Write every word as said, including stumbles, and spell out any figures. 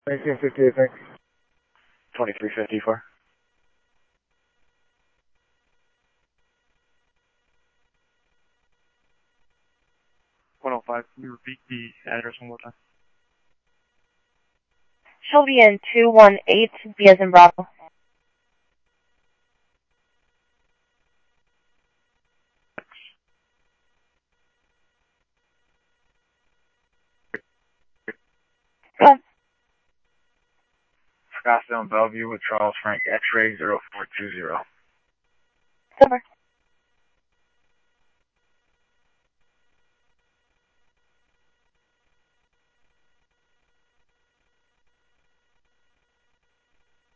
nineteen fifty-eight, thanks. twenty-three fifty-four. one oh five, can you repeat the address one more time? Shelby in two one eight, B as in Bravo. Go. Scottsdale and Bellevue with Charles Frank X-ray zero four two zero. Over.